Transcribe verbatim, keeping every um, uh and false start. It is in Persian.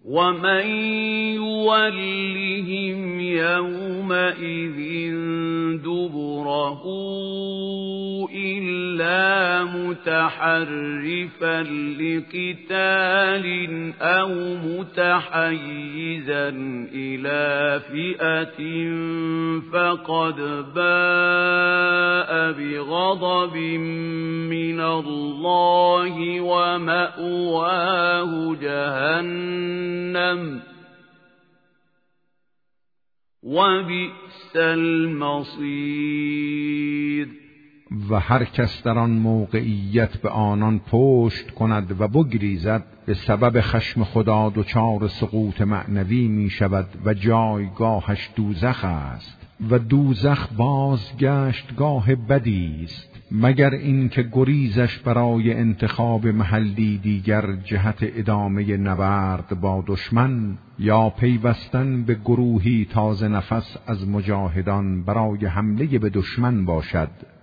ومن يولهم يومئذ دبره إلا متحرفا لقتال أو متحيزا إلى فئة فقد باء بغضب من الله ومأواه جهنم وبئس المصیر. و هر کس در آن موقعیت به آنان پشت کند و بگریزد به سبب خشم خدا دچار سقوط معنوی می شود و جایگاهش دوزخ است و دوزخ بازگشتگاه بدی است، مگر اینکه گریزش برای انتخاب محلی دیگر جهت ادامه نبرد با دشمن یا پیوستن به گروهی تازه نفس از مجاهدان برای حمله به دشمن باشد.